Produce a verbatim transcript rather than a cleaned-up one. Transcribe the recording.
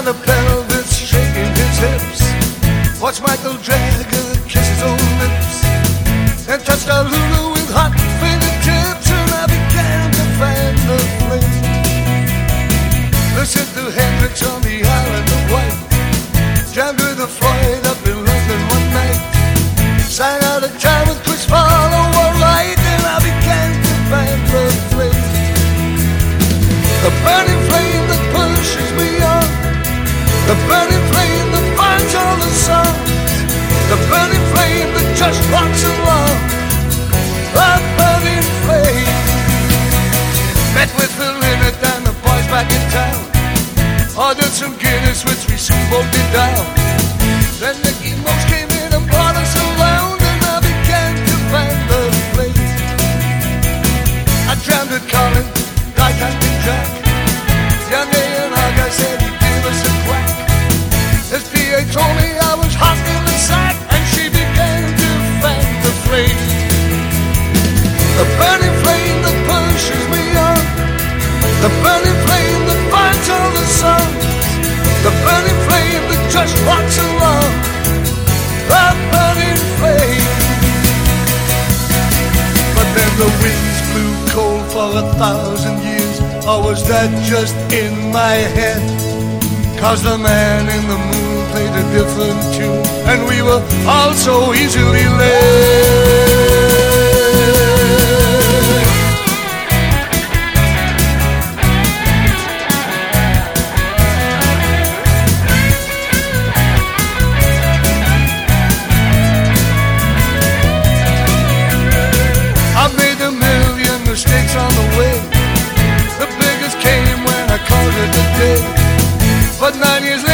the pelvis, shaking his hips. Watch Michael Jagger kiss his own lips, and touched our Lulu with hot fingertips, and I began to fan the flame. Listened to Hendrix on the Island of Wight, jammed with the Floyd up in London one night, sang out a chime with Chris Farlow all night, and I began to fan the flame. The burning flame that pushes me on, the burning flame that finds all the songs, the burning flame that just rocks along, the burning flame. Met with Phil Lynott and the boys back in town, ordered some Guinness which we soon both did down. Then Nicky Most came in and brought us around, and I began to fan the flame. I drowned at Colin, Guy Captain Jack, young A and R guy said he'd give us a crack. His P A told me I was hot in the sack, and she began to fan the flame. The burning flame that pushes me on, the burning flame that finds all the songs, the burning flame that just rocks along, the burning flame. But then the winds blew cold for a thousand years, or was that just in my head? Cause the man in the moon played a different tune, and we were all so easily led. I made a million mistakes on the way. The biggest came when I called it a day. But nine years later